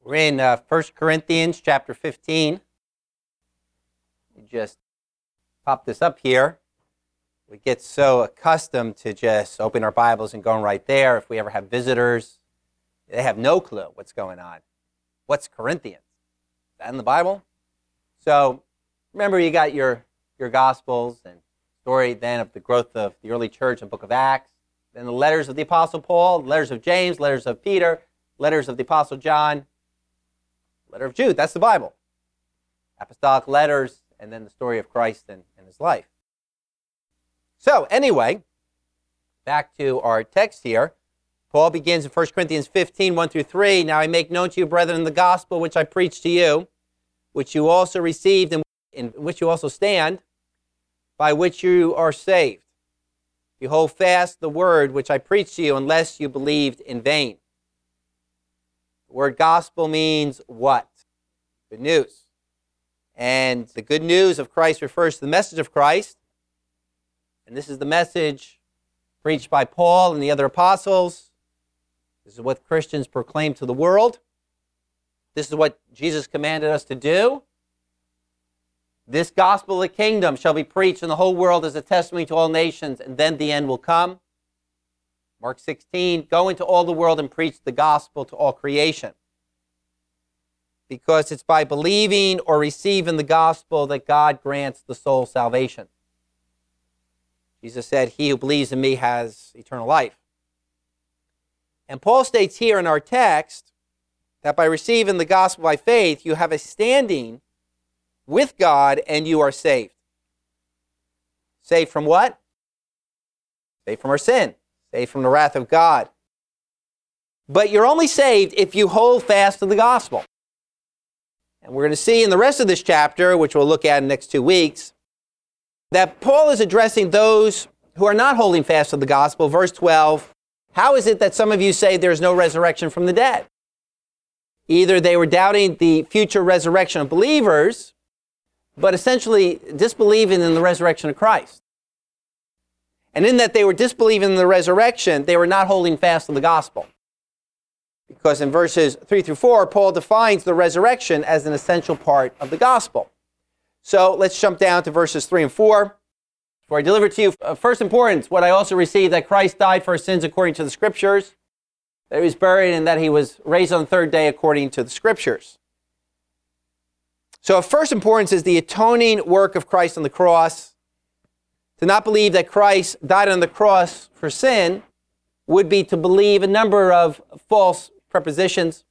We're in 1 Corinthians chapter 15. You just pop this up here. We get so accustomed to just open our Bibles and going right there. If we ever have visitors, they have no clue what's going on. What's Corinthians? Is that in the Bible? So remember, you got your Gospels and story then of the growth of the early church in the book of Acts, then the letters of the Apostle Paul, letters of James, letters of Peter, letters of the Apostle John, letter of Jude. That's the Bible. Apostolic letters, and then the story of Christ and his life. So anyway, back to our text here. Paul begins in 1 Corinthians 15, 1 through 3. Now I make known to you, brethren, the gospel which I preached to you, which you also received and in which you also stand, by which you are saved. You hold fast the word which I preached to you, unless you believed in vain. The word gospel means what? Good news. And the good news of Christ refers to the message of Christ. And this is the message preached by Paul and the other apostles. This is what Christians proclaim to the world. This is what Jesus commanded us to do. This gospel of the kingdom shall be preached in the whole world as a testimony to all nations, and then the end will come. Mark 16, go into all the world and preach the gospel to all creation. Because it's by believing or receiving the gospel that God grants the soul salvation. Jesus said, he who believes in me has eternal life. And Paul states here in our text that by receiving the gospel by faith, you have a standing with God and you are saved. Saved from what? Saved from our sin. Saved from the wrath of God. But you're only saved if you hold fast to the gospel. And we're going to see in the rest of this chapter, which we'll look at in the next 2 weeks, that Paul is addressing those who are not holding fast to the gospel. Verse 12, how is it that some of you say there's no resurrection from the dead? Either they were doubting the future resurrection of believers, but essentially disbelieving in the resurrection of Christ. And in that they were disbelieving in the resurrection, they were not holding fast to the gospel. Because in verses 3 through 4, Paul defines the resurrection as an essential part of the gospel. So let's jump down to verses 3 and 4. For I delivered to you of first importance what I also received, that Christ died for our sins according to the Scriptures, that he was buried, and that he was raised on the third day according to the Scriptures. So of first importance is the atoning work of Christ on the cross. To not believe that Christ died on the cross for sin would be to believe a number of false propositions,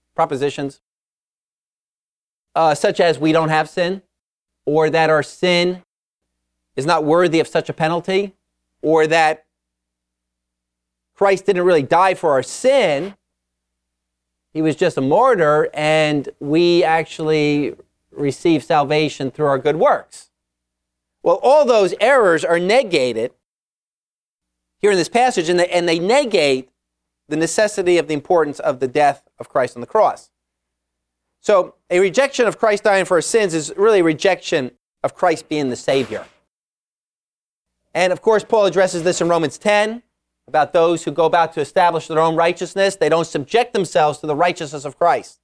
such as we don't have sin, or that our sin is not worthy of such a penalty, or that Christ didn't really die for our sin. He was just a martyr, and we actually receive salvation through our good works. Well, all those errors are negated here in this passage, and they negate the necessity of the importance of the death of Christ on the cross. So a rejection of Christ dying for our sins is really a rejection of Christ being the Savior. And of course, Paul addresses this in Romans 10, about those who go about to establish their own righteousness. They don't subject themselves to the righteousness of Christ.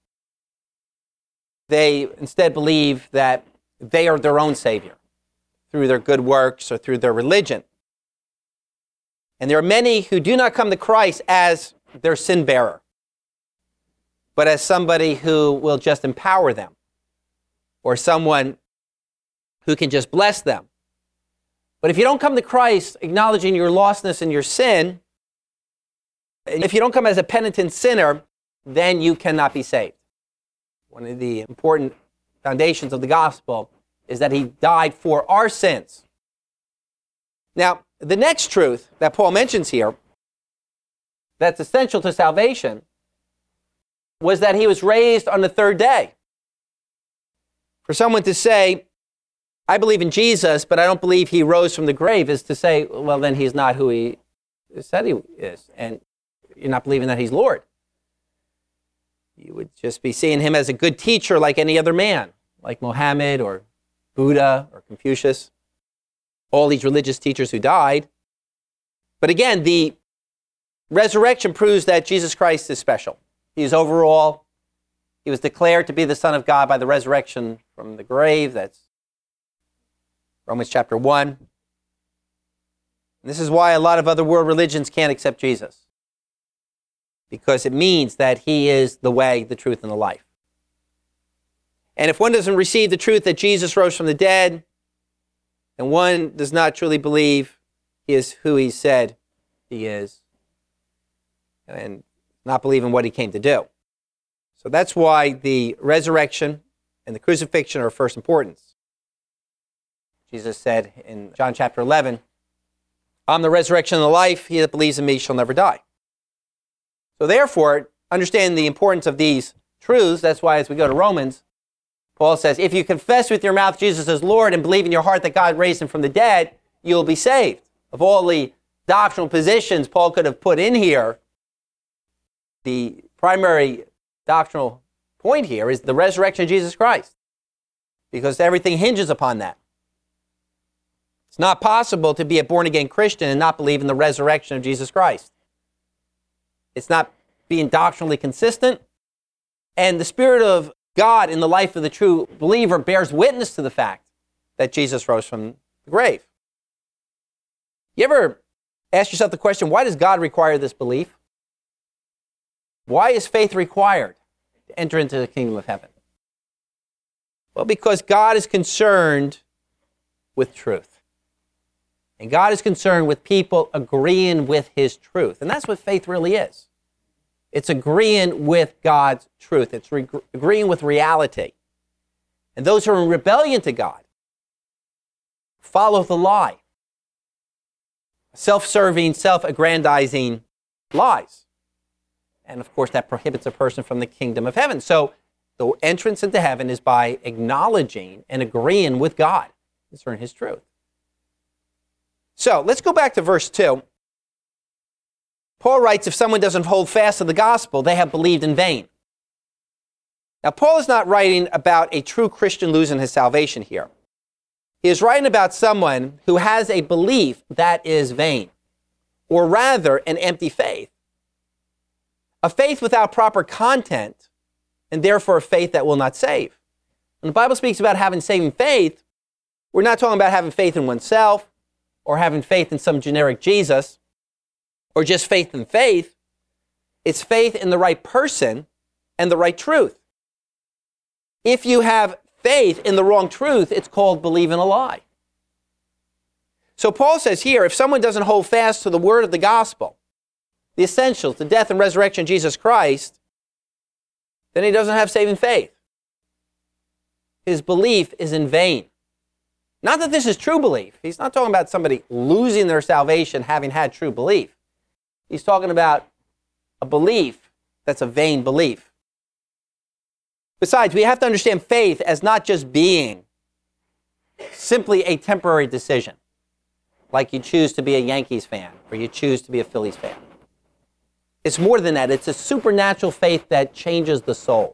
They instead believe that they are their own Savior through their good works or through their religion. And there are many who do not come to Christ as their sin bearer, but as somebody who will just empower them, or someone who can just bless them. But if you don't come to Christ acknowledging your lostness and your sin, and if you don't come as a penitent sinner, then you cannot be saved. One of the important foundations of the gospel is that he died for our sins. Now, the next truth that Paul mentions here that's essential to salvation was that he was raised on the third day. For someone to say, I believe in Jesus, but I don't believe he rose from the grave, is to say, well, then he's not who he said he is, and you're not believing that he's Lord. You would just be seeing him as a good teacher like any other man, like Mohammed or Buddha or Confucius, all these religious teachers who died. But again, the resurrection proves that Jesus Christ is special. He is over all. He was declared to be the Son of God by the resurrection from the grave. That's Romans chapter 1. And this is why a lot of other world religions can't accept Jesus, because it means that he is the way, the truth, and the life. And if one doesn't receive the truth that Jesus rose from the dead, then one does not truly believe he is who he said he is, and not believe in what he came to do. So that's why the resurrection and the crucifixion are of first importance. Jesus said in John chapter 11, I'm the resurrection and the life. He that believes in me shall never die. So therefore, understand the importance of these truths. That's why as we go to Romans, Paul says, if you confess with your mouth Jesus as Lord and believe in your heart that God raised him from the dead, you'll be saved. Of all the doctrinal positions Paul could have put in here, the primary doctrinal point here is the resurrection of Jesus Christ, because everything hinges upon that. It's not possible to be a born-again Christian and not believe in the resurrection of Jesus Christ. It's not being doctrinally consistent, and the Spirit of God in the life of the true believer bears witness to the fact that Jesus rose from the grave. You ever ask yourself the question, why does God require this belief? Why is faith required to enter into the kingdom of heaven? Well, because God is concerned with truth. And God is concerned with people agreeing with his truth. And that's what faith really is. It's agreeing with God's truth. It's agreeing with reality. And those who are in rebellion to God follow the lie. Self-serving, self-aggrandizing lies. And of course, that prohibits a person from the kingdom of heaven. So the entrance into heaven is by acknowledging and agreeing with God concerning his truth. So let's go back to verse 2. Paul writes, if someone doesn't hold fast to the gospel, they have believed in vain. Now, Paul is not writing about a true Christian losing his salvation here. He is writing about someone who has a belief that is vain, or rather an empty faith. A faith without proper content, and therefore a faith that will not save. When the Bible speaks about having saving faith, we're not talking about having faith in oneself, or having faith in some generic Jesus, or just faith in faith. It's faith in the right person and the right truth. If you have faith in the wrong truth, it's called believe in a lie. So Paul says here, if someone doesn't hold fast to the word of the gospel, the essentials, the death and resurrection of Jesus Christ, then he doesn't have saving faith. His belief is in vain. Not that this is true belief. He's not talking about somebody losing their salvation having had true belief. He's talking about a belief that's a vain belief. Besides, we have to understand faith as not just being simply a temporary decision, like you choose to be a Yankees fan or you choose to be a Phillies fan. It's more than that. It's a supernatural faith that changes the soul.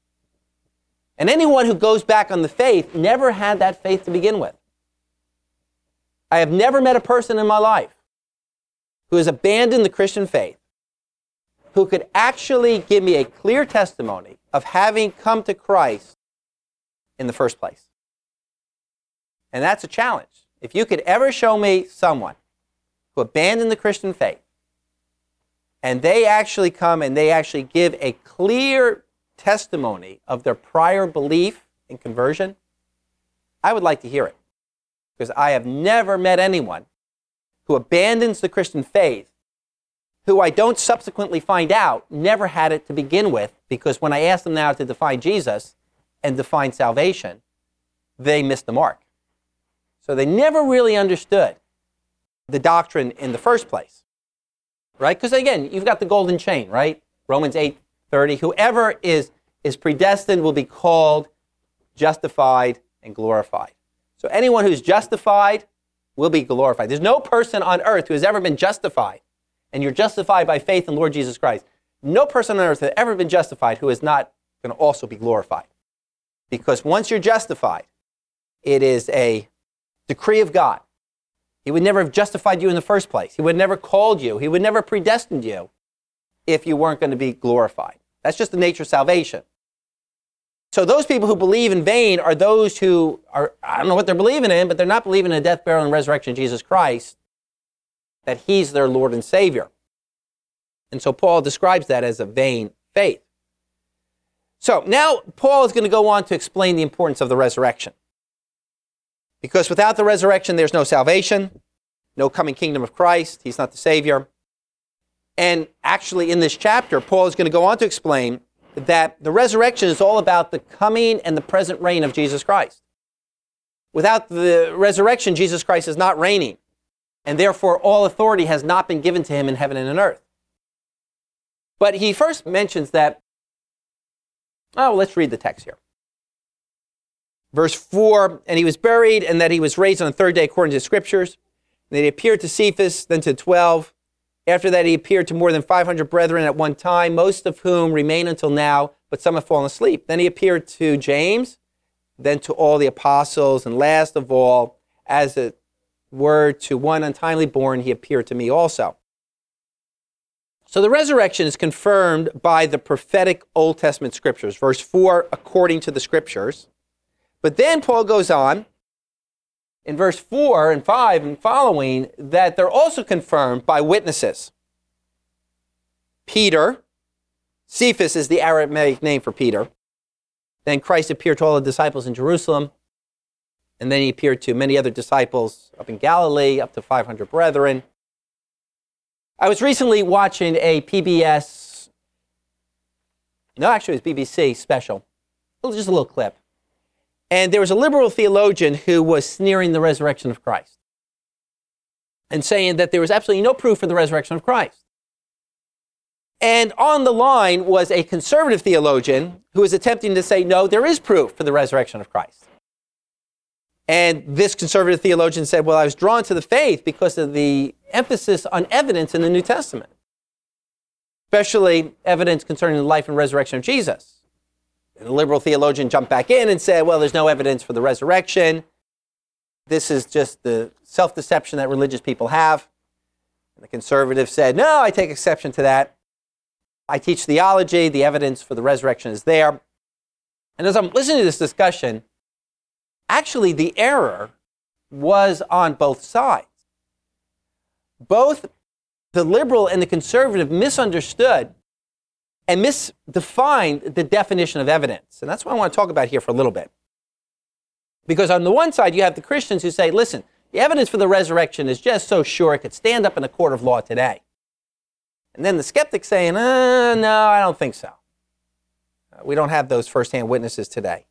And anyone who goes back on the faith never had that faith to begin with. I have never met a person in my life who has abandoned the Christian faith who could actually give me a clear testimony of having come to Christ in the first place. And that's a challenge. If you could ever show me someone who abandoned the Christian faith and they actually come and they actually give a clear testimony of their prior belief in conversion, I would like to hear it. Because I have never met anyone who abandons the Christian faith who I don't subsequently find out never had it to begin with, because when I ask them now to define Jesus and define salvation, they missed the mark. So they never really understood the doctrine in the first place, right? Because again, you've got the golden chain, right? Romans 8:30, whoever is predestined will be called, justified, and glorified. So anyone who's justified will be glorified. There's no person on earth who has ever been justified, and you're justified by faith in Lord Jesus Christ. No person on earth has ever been justified who is not going to also be glorified. Because once you're justified, it is a decree of God. He would never have justified you in the first place. He would never called you. He would never predestined you if you weren't going to be glorified. That's just the nature of salvation. So those people who believe in vain are those who are, I don't know what they're believing in, but they're not believing in the death, burial, and resurrection of Jesus Christ, that he's their Lord and Savior. And so Paul describes that as a vain faith. So now Paul is going to go on to explain the importance of the resurrection. Because without the resurrection, there's no salvation, no coming kingdom of Christ. He's not the Savior. And actually in this chapter, Paul is going to go on to explain that the resurrection is all about the coming and the present reign of Jesus Christ. Without the resurrection, Jesus Christ is not reigning, and therefore all authority has not been given to him in heaven and on earth. But he first mentions that, let's read the text here. Verse 4, and he was buried, and that he was raised on the third day according to the Scriptures. And he appeared to Cephas, then to 12. After that, he appeared to more than 500 brethren at one time, most of whom remain until now, but some have fallen asleep. Then he appeared to James, then to all the apostles, and last of all, as it were to one untimely born, he appeared to me also. So the resurrection is confirmed by the prophetic Old Testament scriptures. Verse 4, according to the scriptures. But then Paul goes on, in verse 4 and 5 and following, that they're also confirmed by witnesses. Peter, Cephas is the Aramaic name for Peter. Then Christ appeared to all the disciples in Jerusalem. And then he appeared to many other disciples up in Galilee, up to 500 brethren. I was recently watching a PBS, no, actually it was BBC special, just a little clip. And there was a liberal theologian who was sneering the resurrection of Christ and saying that there was absolutely no proof for the resurrection of Christ. And on the line was a conservative theologian who was attempting to say, no, there is proof for the resurrection of Christ. And this conservative theologian said, well, I was drawn to the faith because of the emphasis on evidence in the New Testament, especially evidence concerning the life and resurrection of Jesus. And the liberal theologian jumped back in and said, well, there's no evidence for the resurrection. This is just the self-deception that religious people have. And the conservative said, no, I take exception to that. I teach theology. The evidence for the resurrection is there. And as I'm listening to this discussion, actually the error was on both sides. Both the liberal and the conservative misunderstood and misdefined the definition of evidence. And that's what I want to talk about here for a little bit. Because on the one side, you have the Christians who say, listen, the evidence for the resurrection is just so sure it could stand up in a court of law today. And then the skeptics saying, no, I don't think so. We don't have those firsthand witnesses today.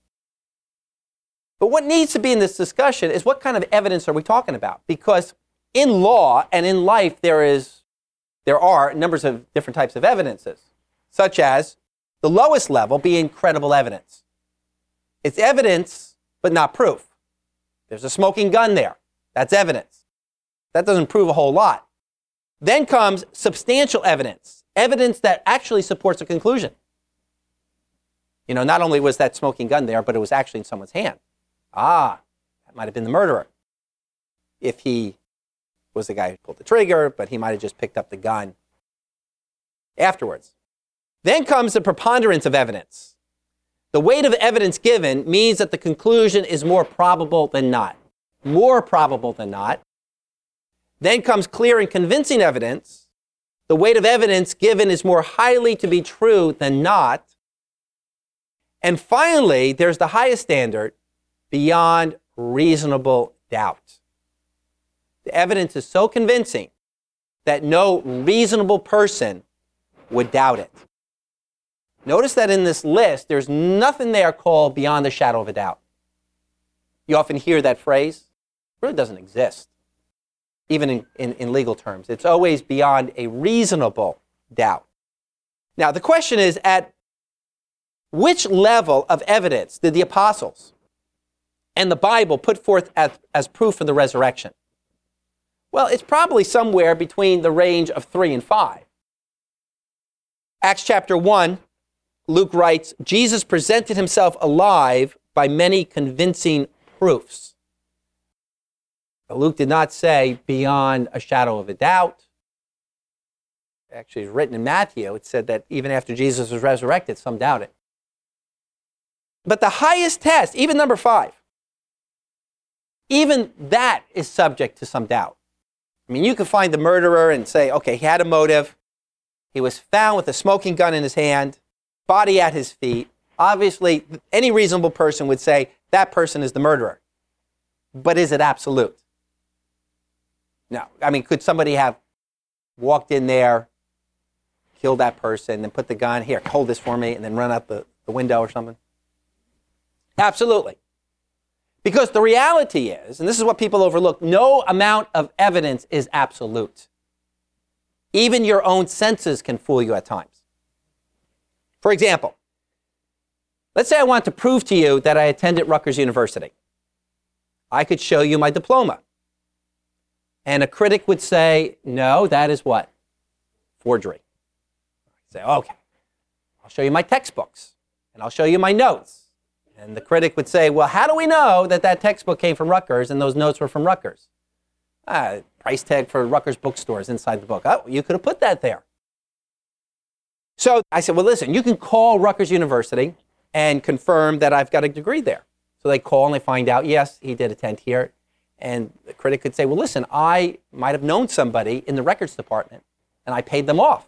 But what needs to be in this discussion is what kind of evidence are we talking about? Because in law and in life, there are numbers of different types of evidences, such as the lowest level being credible evidence. It's evidence, but not proof. There's a smoking gun there. That's evidence. That doesn't prove a whole lot. Then comes substantial evidence, evidence that actually supports a conclusion. Not only was that smoking gun there, but it was actually in someone's hand. That might have been the murderer. If he was the guy who pulled the trigger, but he might have just picked up the gun afterwards. Then comes the preponderance of evidence. The weight of evidence given means that the conclusion is more probable than not. More probable than not. Then comes clear and convincing evidence. The weight of evidence given is more highly to be true than not. And finally, there's the highest standard, beyond reasonable doubt. The evidence is so convincing that no reasonable person would doubt it. Notice that in this list, there's nothing there called beyond the shadow of a doubt. You often hear that phrase. It really doesn't exist, even in legal terms. It's always beyond a reasonable doubt. Now, the question is, at which level of evidence did the apostles and the Bible put forth as proof for the resurrection? Well, it's probably somewhere between the range of 3 and 5. Acts chapter 1, Luke writes, Jesus presented himself alive by many convincing proofs. But Luke did not say beyond a shadow of a doubt. Actually, it's written in Matthew. It said that even after Jesus was resurrected, some doubted. But the highest test, even number 5, even that is subject to some doubt. I mean, you can find the murderer and say, okay, he had a motive. He was found with a smoking gun in his hand, body at his feet. Obviously, any reasonable person would say that person is the murderer. But is it absolute? No. I mean, could somebody have walked in there, killed that person, and put the gun, here, hold this for me, and then run out the window or something? Absolutely. Because the reality is, and this is what people overlook, no amount of evidence is absolute. Even your own senses can fool you at times. For example, let's say I want to prove to you that I attended Rutgers University. I could show you my diploma. And a critic would say, no, that is what? Forgery. I'd say, okay, I'll show you my textbooks, and I'll show you my notes. And the critic would say, well, how do we know that that textbook came from Rutgers and those notes were from Rutgers? Price tag for Rutgers bookstores inside the book. Oh, you could have put that there. So I said, well, listen, you can call Rutgers University and confirm that I've got a degree there. So they call and they find out, yes, he did attend here. And the critic could say, well, listen, I might have known somebody in the records department and I paid them off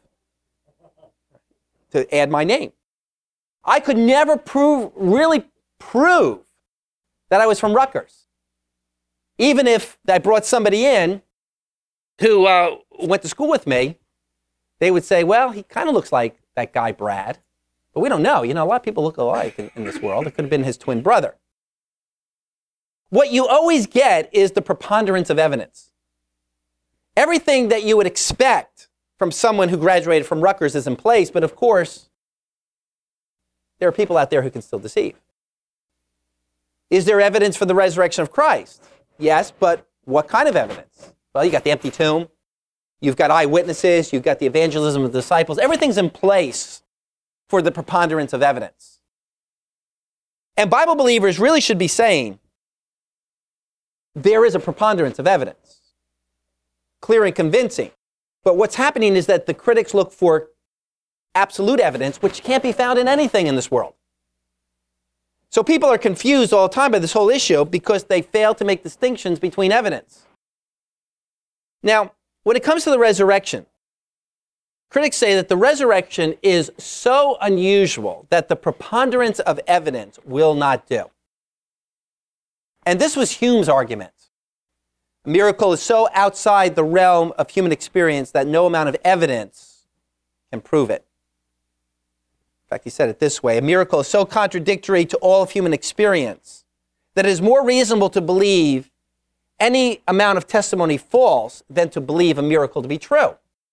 to add my name. I could never really prove that I was from Rutgers. Even if I brought somebody in who went to school with me, they would say, well, he kind of looks like that guy Brad. But we don't know. You know, a lot of people look alike in this world. It could have been his twin brother. What you always get is the preponderance of evidence. Everything that you would expect from someone who graduated from Rutgers is in place, but of course, there are people out there who can still deceive. Is there evidence for the resurrection of Christ? Yes, but what kind of evidence? Well, you got the empty tomb, you've got eyewitnesses, you've got the evangelism of the disciples. Everything's in place for the preponderance of evidence. And Bible believers really should be saying, there is a preponderance of evidence, clear and convincing. But what's happening is that the critics look for absolute evidence, which can't be found in anything in this world. So people are confused all the time by this whole issue because they fail to make distinctions between evidence. Now, when it comes to the resurrection, critics say that the resurrection is so unusual that the preponderance of evidence will not do. And this was Hume's argument. A miracle is so outside the realm of human experience that no amount of evidence can prove it. In fact, he said it this way: a miracle is so contradictory to all of human experience that it is more reasonable to believe any amount of testimony false than to believe a miracle to be true.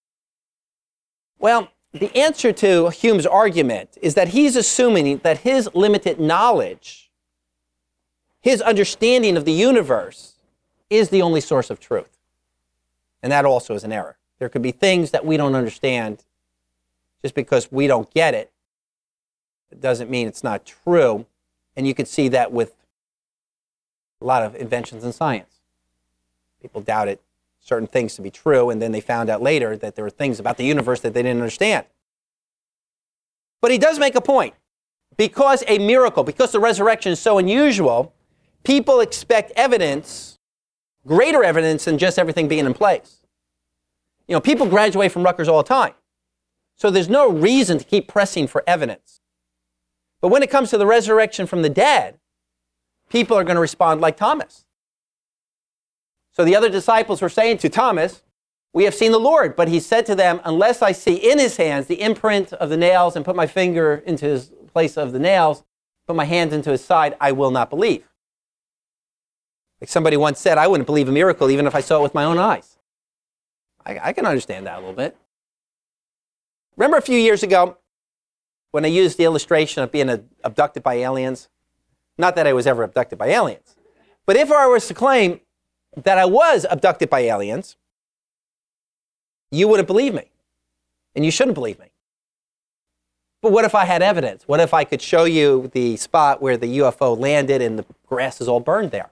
Well, the answer to Hume's argument is that he's assuming that his limited knowledge, his understanding of the universe, is the only source of truth. And that also is an error. There could be things that we don't understand. Just because we don't get it, it doesn't mean it's not true. And you could see that with a lot of inventions in science. People doubted certain things to be true, and then they found out later that there were things about the universe that they didn't understand. But he does make a point. Because a miracle, because the resurrection is so unusual, people expect evidence, greater evidence than just everything being in place. You know, people graduate from Rutgers all the time. So there's no reason to keep pressing for evidence. But when it comes to the resurrection from the dead, people are going to respond like Thomas. So the other disciples were saying to Thomas, we have seen the Lord. But he said to them, unless I see in his hands the imprint of the nails and put my finger into his place of the nails, put my hand into his side, I will not believe. Like somebody once said, I wouldn't believe a miracle even if I saw it with my own eyes. I can understand that a little bit. Remember a few years ago when I used the illustration of being abducted by aliens? Not that I was ever abducted by aliens. But if I was to claim that I was abducted by aliens, you wouldn't believe me. And you shouldn't believe me. But what if I had evidence? What if I could show you the spot where the UFO landed and the grass is all burned there?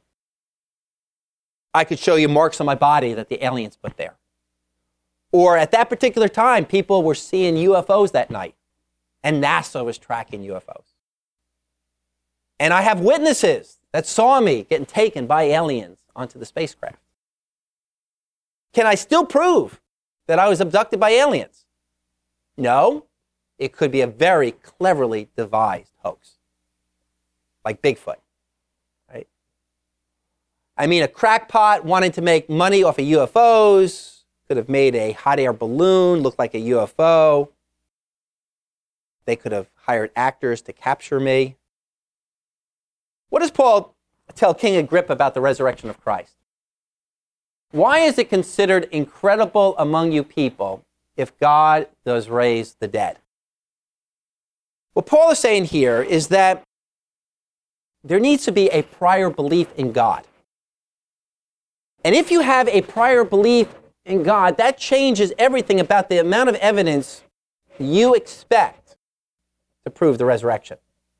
I could show you marks on my body that the aliens put there. Or at that particular time, people were seeing UFOs that night, and NASA was tracking UFOs. And I have witnesses that saw me getting taken by aliens onto the spacecraft. Can I still prove that I was abducted by aliens? No. It could be a very cleverly devised hoax, like Bigfoot, right? I mean, a crackpot wanting to make money off of UFOs could have made a hot air balloon look like a UFO. They could have hired actors to capture me. What does Paul tell King Agrippa about the resurrection of Christ? Why is it considered incredible among you people if God does raise the dead? What Paul is saying here is that there needs to be a prior belief in God. And if you have a prior belief in God, that changes everything about the amount of evidence you expect to prove the resurrection.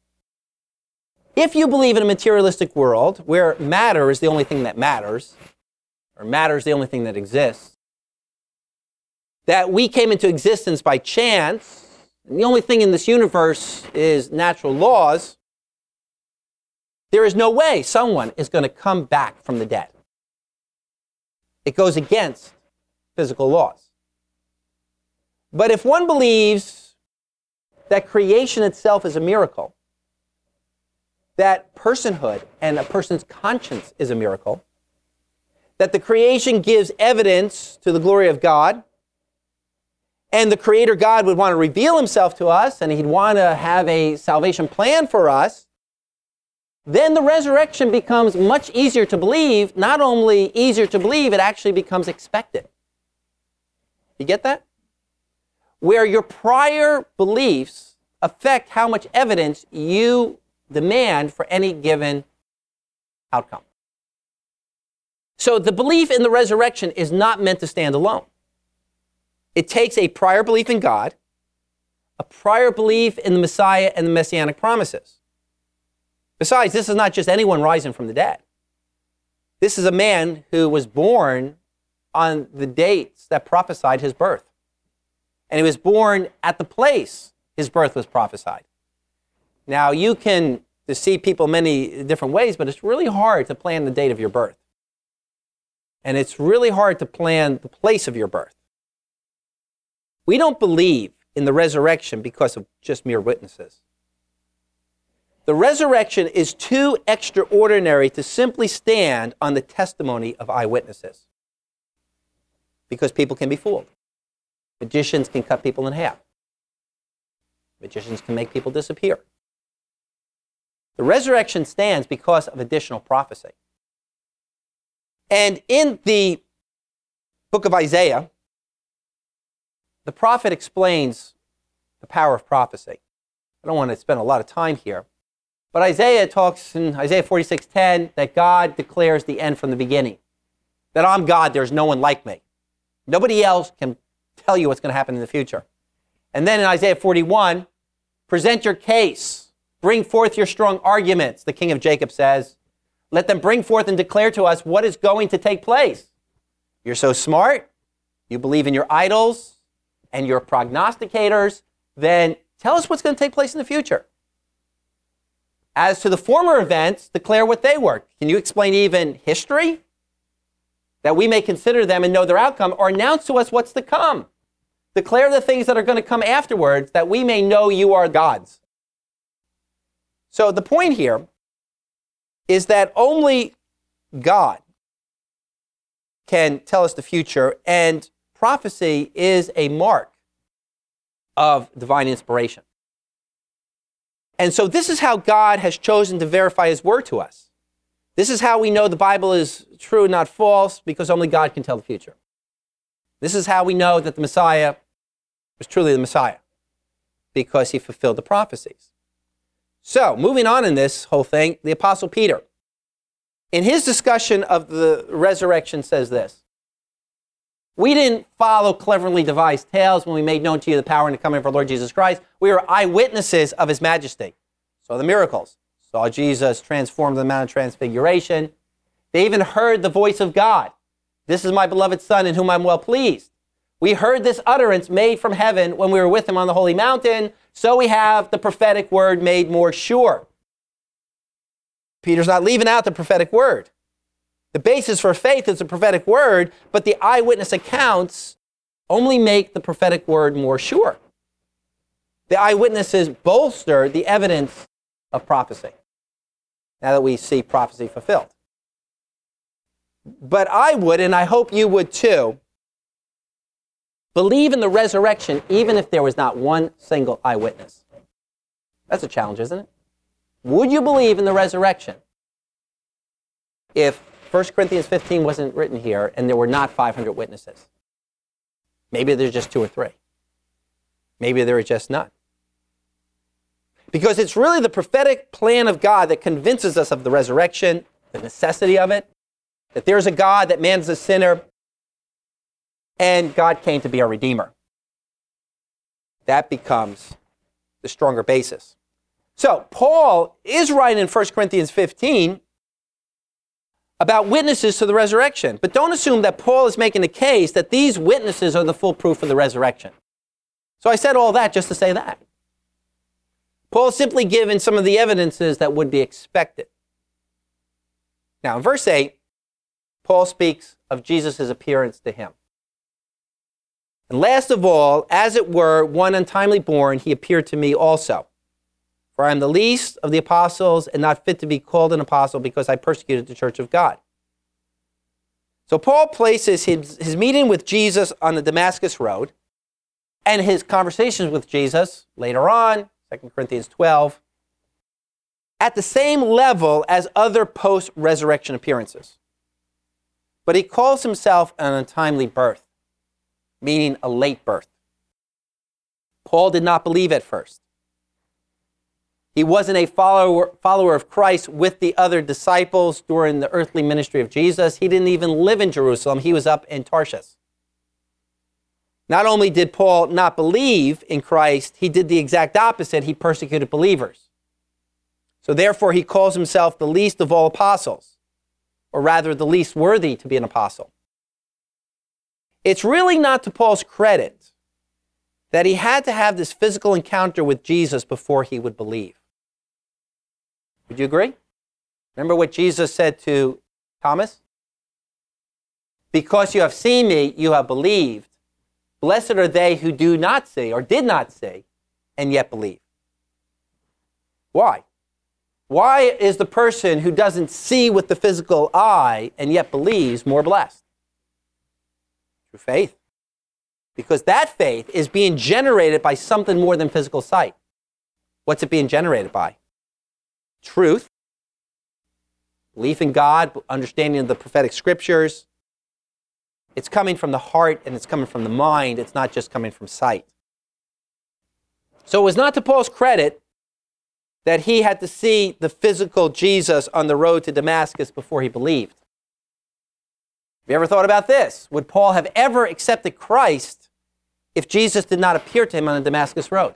If you believe in a materialistic world where matter is the only thing that matters, or matter is the only thing that exists, that we came into existence by chance, and the only thing in this universe is natural laws, there is no way someone is going to come back from the dead. It goes against physical laws. But if one believes that creation itself is a miracle, that personhood and a person's conscience is a miracle, that the creation gives evidence to the glory of God, and the Creator God would want to reveal himself to us, and he'd want to have a salvation plan for us, then the resurrection becomes much easier to believe. Not only easier to believe, it actually becomes expected. You get that? Where your prior beliefs affect how much evidence you demand for any given outcome. So the belief in the resurrection is not meant to stand alone. It takes a prior belief in God, a prior belief in the Messiah and the messianic promises. Besides, this is not just anyone rising from the dead. This is a man who was born on the dates that prophesied his birth. And he was born at the place his birth was prophesied. Now, you can deceive people many different ways, but it's really hard to plan the date of your birth. And it's really hard to plan the place of your birth. We don't believe in the resurrection because of just mere witnesses. The resurrection is too extraordinary to simply stand on the testimony of eyewitnesses. Because people can be fooled. Magicians can cut people in half. Magicians can make people disappear. The resurrection stands because of additional prophecy. And in the book of Isaiah, the prophet explains the power of prophecy. I don't want to spend a lot of time here. But Isaiah talks in Isaiah 46:10 that God declares the end from the beginning. That I'm God, there's no one like me. Nobody else can tell you what's going to happen in the future. And then in Isaiah 41, present your case. Bring forth your strong arguments, the king of Jacob says. Let them bring forth and declare to us what is going to take place. You're so smart, you believe in your idols and your prognosticators, then tell us what's going to take place in the future. As to the former events, declare what they were. Can you explain even history? That we may consider them and know their outcome, or announce to us what's to come. Declare the things that are going to come afterwards, that we may know you are gods. So the point here is that only God can tell us the future, and prophecy is a mark of divine inspiration. And so this is how God has chosen to verify his word to us. This is how we know the Bible is true, not false, because only God can tell the future. This is how we know that the Messiah was truly the Messiah, because he fulfilled the prophecies. So, moving on in this whole thing, the Apostle Peter, in his discussion of the resurrection, says this: we didn't follow cleverly devised tales when we made known to you the power and the coming of our Lord Jesus Christ. We were eyewitnesses of his majesty. Saw the miracles. Saw Jesus transformed the Mount of Transfiguration. They even heard the voice of God. This is my beloved Son in whom I'm well pleased. We heard this utterance made from heaven when we were with him on the holy mountain. So we have the prophetic word made more sure. Peter's not leaving out the prophetic word. The basis for faith is the prophetic word, but the eyewitness accounts only make the prophetic word more sure. The eyewitnesses bolster the evidence of prophecy, now that we see prophecy fulfilled. But I would, and I hope you would too, believe in the resurrection even if there was not one single eyewitness. That's a challenge, isn't it? Would you believe in the resurrection if 1 Corinthians 15 wasn't written here and there were not 500 witnesses? Maybe there's just 2 or 3. Maybe there are just none. Because it's really the prophetic plan of God that convinces us of the resurrection, the necessity of it, that there's a God, that man's a sinner, and God came to be our Redeemer. That becomes the stronger basis. So, Paul is writing in 1 Corinthians 15 about witnesses to the resurrection. But don't assume that Paul is making the case that these witnesses are the full proof of the resurrection. So I said all that just to say that. Paul's simply given some of the evidences that would be expected. Now, in verse 8, Paul speaks of Jesus' appearance to him. And last of all, as it were, one untimely born, he appeared to me also. For I am the least of the apostles and not fit to be called an apostle because I persecuted the church of God. So Paul places his meeting with Jesus on the Damascus Road and his conversations with Jesus later on, 2 Corinthians 12, at the same level as other post-resurrection appearances. But he calls himself an untimely birth, meaning a late birth. Paul did not believe at first. He wasn't a follower of Christ with the other disciples during the earthly ministry of Jesus. He didn't even live in Jerusalem. He was up in Tarshish. Not only did Paul not believe in Christ, he did the exact opposite. He persecuted believers. So therefore, he calls himself the least of all apostles, or rather the least worthy to be an apostle. It's really not to Paul's credit that he had to have this physical encounter with Jesus before he would believe. Would you agree? Remember what Jesus said to Thomas? Because you have seen me, you have believed. Blessed are they who do not see or did not see and yet believe. Why? Why is the person who doesn't see with the physical eye and yet believes more blessed? Through faith. Because that faith is being generated by something more than physical sight. What's it being generated by? Truth, belief in God, understanding of the prophetic scriptures. It's coming from the heart and it's coming from the mind. It's not just coming from sight. So it was not to Paul's credit that he had to see the physical Jesus on the road to Damascus before he believed. Have you ever thought about this? Would Paul have ever accepted Christ if Jesus did not appear to him on the Damascus road?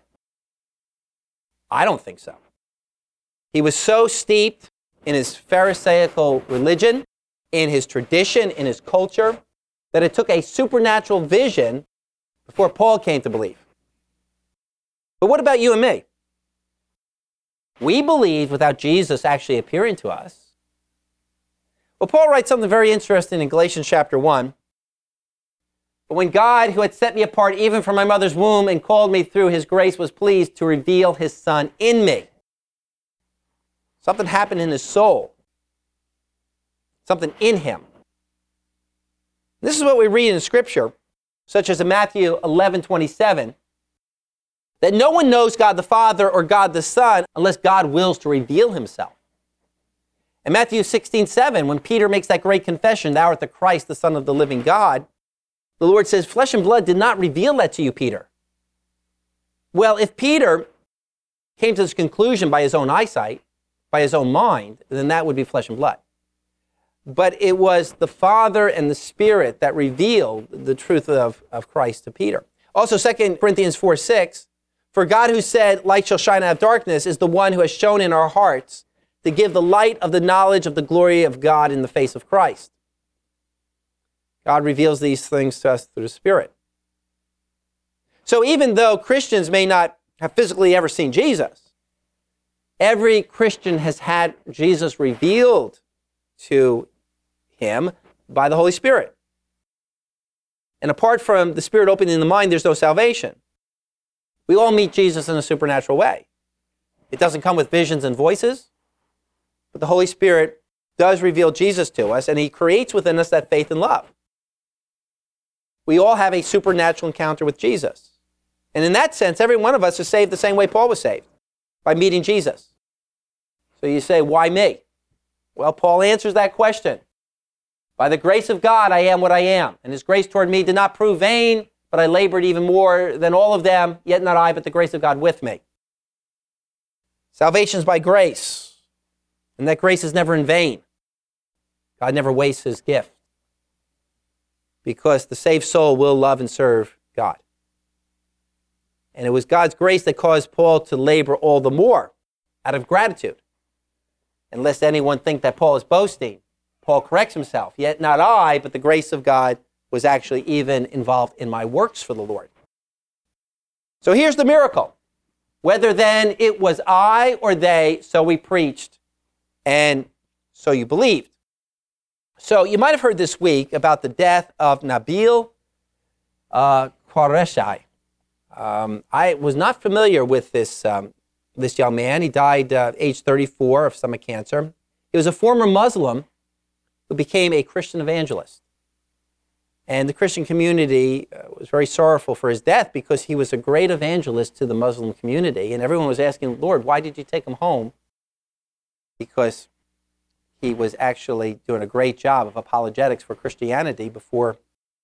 I don't think so. He was so steeped in his Pharisaical religion, in his tradition, in his culture, that it took a supernatural vision before Paul came to believe. But what about you and me? We believe without Jesus actually appearing to us. Well, Paul writes something very interesting in Galatians chapter 1. But when God, who had set me apart even from my mother's womb and called me through his grace, was pleased to reveal his Son in me. Something happened in his soul. Something in him. This is what we read in Scripture, such as in Matthew 11:27, that no one knows God the Father or God the Son unless God wills to reveal himself. In Matthew 16:7, when Peter makes that great confession, thou art the Christ, the Son of the living God, the Lord says, flesh and blood did not reveal that to you, Peter. Well, if Peter came to this conclusion by his own eyesight, by his own mind, then that would be flesh and blood. But it was the Father and the Spirit that revealed the truth of Christ to Peter. Also, 2 Corinthians 4:6, for God who said, light shall shine out of darkness, is the one who has shown in our hearts to give the light of the knowledge of the glory of God in the face of Christ. God reveals these things to us through the Spirit. So even though Christians may not have physically ever seen Jesus, Every Christian has had Jesus revealed to him by the Holy Spirit. And apart from the Spirit opening the mind, there's no salvation. We all meet Jesus in a supernatural way. It doesn't come with visions and voices, but the Holy Spirit does reveal Jesus to us, and he creates within us that faith and love. We all have a supernatural encounter with Jesus. And in that sense, every one of us is saved the same way Paul was saved, by meeting Jesus. So you say, why me? Well, Paul answers that question. By the grace of God, I am what I am. And his grace toward me did not prove vain, but I labored even more than all of them, yet not I, but the grace of God with me. Salvation is by grace, and that grace is never in vain. God never wastes his gift, because the saved soul will love and serve God. And it was God's grace that caused Paul to labor all the more out of gratitude. And lest anyone think that Paul is boasting, Paul corrects himself. Yet not I, but the grace of God was actually even involved in my works for the Lord. So here's the miracle. Whether then it was I or they, so we preached, and so you believed. So you might have heard this week about the death of Nabil Qureshi. I was not familiar with this young man. He died age 34 of stomach cancer. He was a former Muslim who became a Christian evangelist. And the Christian community was very sorrowful for his death because he was a great evangelist to the Muslim community. And everyone was asking, Lord, why did you take him home? Because he was actually doing a great job of apologetics for Christianity before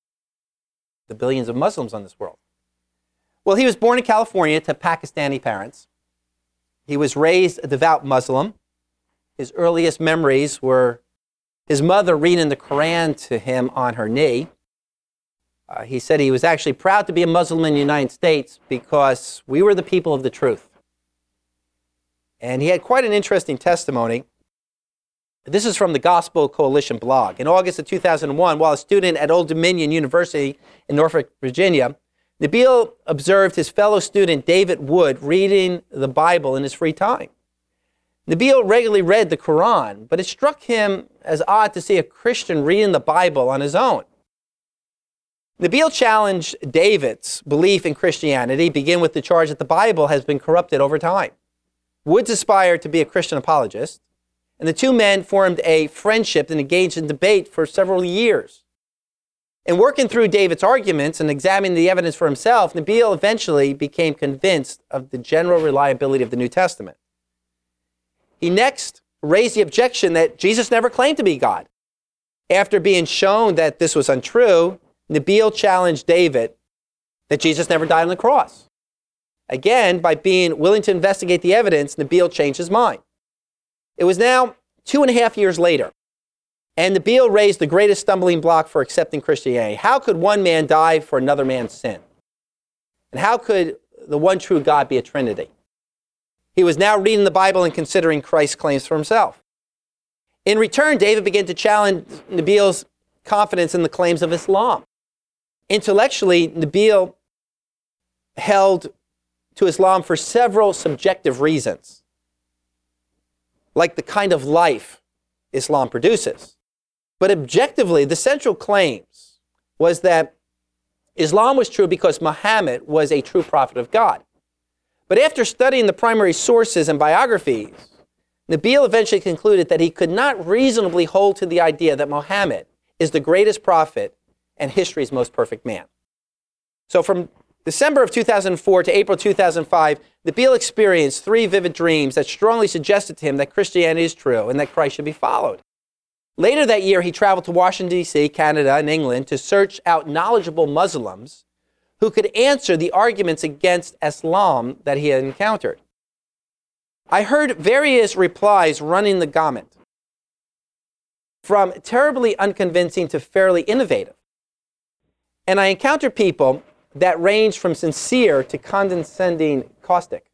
the billions of Muslims on this world. Well, he was born in California to Pakistani parents. He was raised a devout Muslim. His earliest memories were his mother reading the Quran to him on her knee. He said he was actually proud to be a Muslim in the United States because we were the people of the truth. And he had quite an interesting testimony. This is from the Gospel Coalition blog. In August of 2001, while a student at Old Dominion University in Norfolk, Virginia, Nabil observed his fellow student David Wood reading the Bible in his free time. Nabil regularly read the Quran, but it struck him as odd to see a Christian reading the Bible on his own. Nabil challenged David's belief in Christianity, begin with the charge that the Bible has been corrupted over time. Woods aspired to be a Christian apologist, and the two men formed a friendship and engaged in debate for several years. In working through David's arguments and examining the evidence for himself, Nabil eventually became convinced of the general reliability of the New Testament. He next raised the objection that Jesus never claimed to be God. After being shown that this was untrue, Nabil challenged David that Jesus never died on the cross. Again, by being willing to investigate the evidence, Nabil changed his mind. It was now 2.5 years later, and Nabil raised the greatest stumbling block for accepting Christianity. How could one man die for another man's sin? And how could the one true God be a Trinity? He was now reading the Bible and considering Christ's claims for himself. In return, David began to challenge Nabil's confidence in the claims of Islam. Intellectually, Nabil held to Islam for several subjective reasons, like the kind of life Islam produces. But objectively, the central claims was that Islam was true because Muhammad was a true prophet of God. But after studying the primary sources and biographies, Nabil eventually concluded that he could not reasonably hold to the idea that Muhammad is the greatest prophet and history's most perfect man. So from December of 2004 to April 2005, Nabil experienced 3 vivid dreams that strongly suggested to him that Christianity is true and that Christ should be followed. Later that year, he traveled to Washington, D.C., Canada, and England to search out knowledgeable Muslims who could answer the arguments against Islam that he had encountered. I heard various replies running the gamut, from terribly unconvincing to fairly innovative. And I encountered people that ranged from sincere to condescending caustic.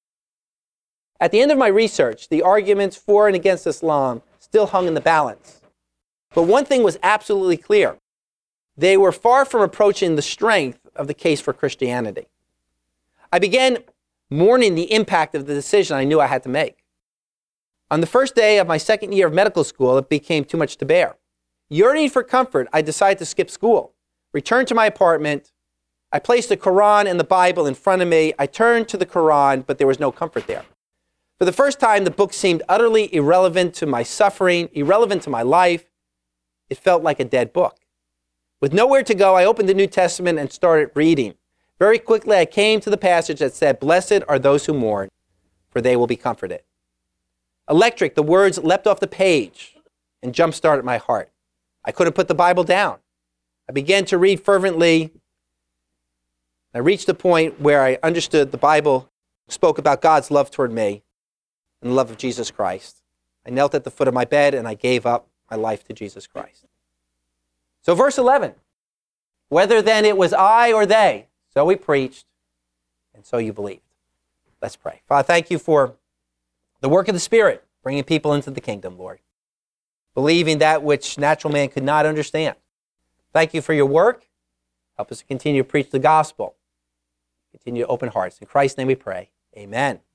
At the end of my research, the arguments for and against Islam still hung in the balance. But one thing was absolutely clear. They were far from approaching the strength of the case for Christianity. I began mourning the impact of the decision I knew I had to make. On the first day of my second year of medical school, it became too much to bear. Yearning for comfort, I decided to skip school. Returned to my apartment. I placed the Quran and the Bible in front of me. I turned to the Quran, but there was no comfort there. For the first time, the book seemed utterly irrelevant to my suffering, irrelevant to my life. It felt like a dead book. With nowhere to go, I opened the New Testament and started reading. Very quickly, I came to the passage that said, "Blessed are those who mourn, for they will be comforted." Electric, the words leapt off the page and jump-started my heart. I couldn't put the Bible down. I began to read fervently. I reached the point where I understood the Bible spoke about God's love toward me and the love of Jesus Christ. I knelt at the foot of my bed and I gave up my life to Jesus Christ. So verse 11, whether then it was I or they, so we preached, and so you believed. Let's pray. Father, thank you for the work of the Spirit, bringing people into the kingdom, Lord, believing that which natural man could not understand. Thank you for your work. Help us to continue to preach the gospel. Continue to open hearts. In Christ's name we pray. Amen.